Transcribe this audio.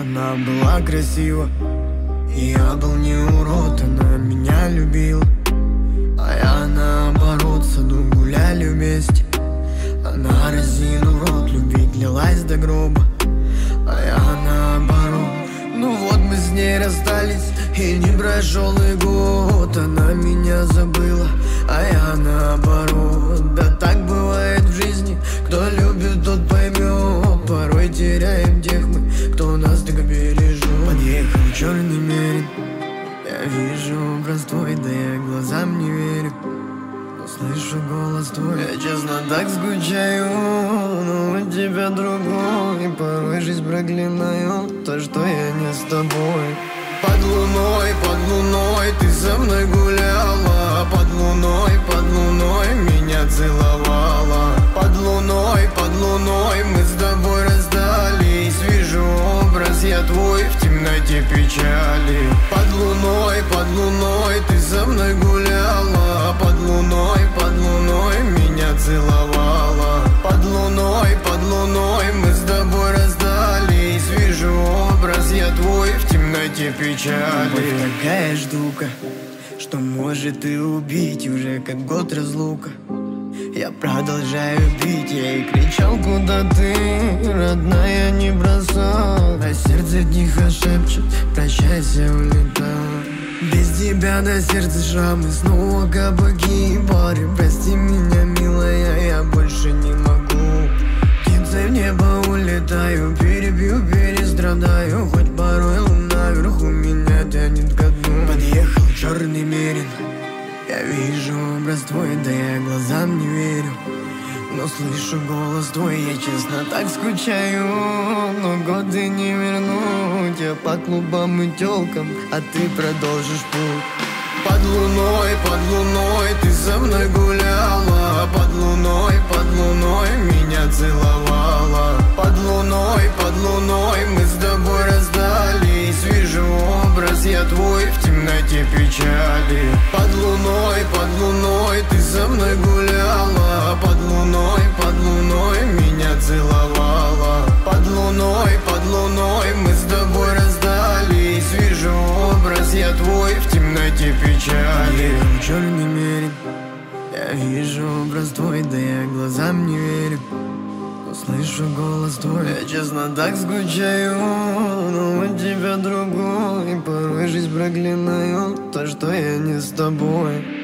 Она была красива, и я был не урод. Она меня любила, а я наоборот. В саду гуляли вместе. Она разинув рот, любить лилась до гроба, а я наоборот. Ну вот мы с ней расстались, и не прошел и год. Она меня забыла, а я наоборот. Да так бывает в жизни, кто любит, тот поймет. Порой теряем тех мы, кто нас так бережет. Подъехал черный мерин, я вижу образ твой, да я глазам не верю. Но слышу голос твой, я честно так скучаю, но у тебя другой. И порой жизнь проклинаю то, что я не с тобой. Под луной ты со мной гуляла. Под луной меня целовала. Под луной мы с тобой расстались. Вижу образ я твой в темноте печали. Под луной ты со мной гуляла. Под луной меня целовала. Под луной мы с тобой расстались. Вижу образ я твой в темноте печали. Любовь такая штука, что может и убить. Уже как год разлука, я продолжаю бить. Я и кричал, куда ты, родная, не бросал. А сердце тихо шепчет, прощайся, улетай. Без тебя на сердце шрамы, снова кабаки и бары. Прости меня, милая, я больше не могу. Птицей в небо улетаю, перебью, перестрадаю. Хоть порой луна вверху меня тянет ко дну. Подъехал черный мерин, я вижу образ твой, да я глазам не верю. Но слышу голос твой, я честно так скучаю. Но годы не вернуть, я по клубам и тёлкам, а ты продолжишь путь. Под луной ты со мной гуляла. Под луной меня целовала. Под луной мы с тобой расстались. Вижу образ я твой в темноте печали. Под луной ты со мной гуляла. Под луной меня целовала. Под луной мы с тобой расстались. Вижу образ я твой в темноте печали. Черный мерин, я вижу образ твой, да я глазам не верю. Но слышу голос твой, я честно так скучаю, но у тебя другой. И порой жизнь проклинаю то, что я не с тобой.